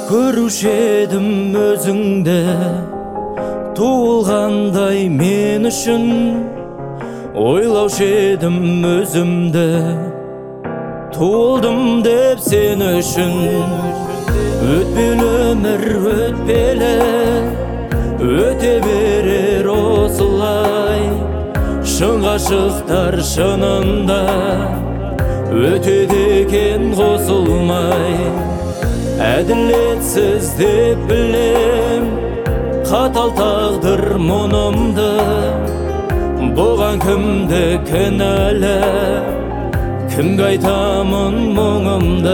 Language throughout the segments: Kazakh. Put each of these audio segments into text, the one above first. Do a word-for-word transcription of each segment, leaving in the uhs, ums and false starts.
Көруші едім өзіңді, туылғандай мен үшін. Ойлаушы едім өзімді, туылдым деп сен үшін. Өтпелі өмір өтпелі, өте берер осылай. Шын ғашықтар шынында өтеді екен қосылмай. Әділетсіз деп білем, қатал тағдыр мұнымды. Бұған кімді кінәлі, кімге айтамын мұңымды.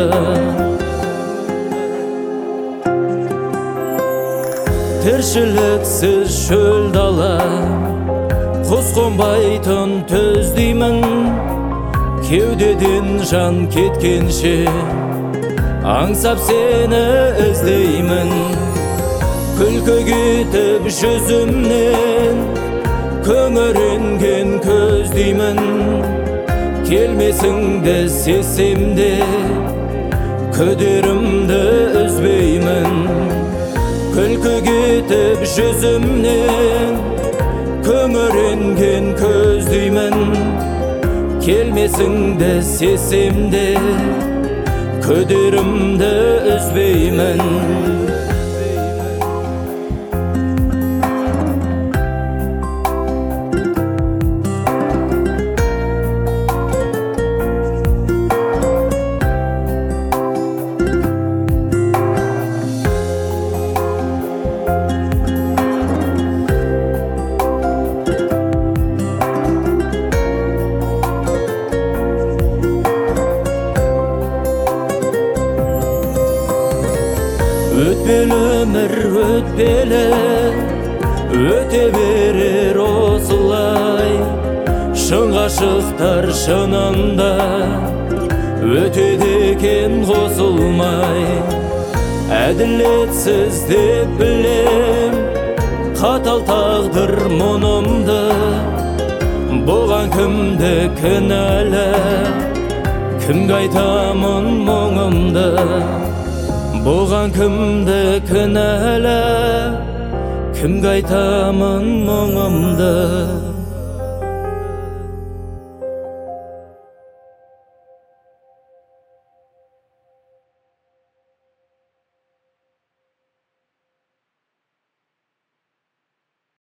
Тіршіліксіз шөл дала, құс қонбайтын төз деймін. Кеудеден жан кеткенше аңсап сені іздеймін. Күлкі кетіп жүзімнен көңіренген көз деймін. Келмесіңді сезсем де күдерімді үзбеймін. Күлкі кетіп жүзімнен көңіренген көз деймін. Келмесіңді сезсем де күдерімді үзбеймін. Өтпелі өмір өтпелі, өте берер осылай. Шын ғашықтар шынында өтеді екен қосылмай. Әділетсіз деп білем, қатал тағдыр мұнымды. Бұған кімді кінәлі, кімге айтамын мұңымды. Бұған кімді кінәлі, кімге айтамын мұңымды.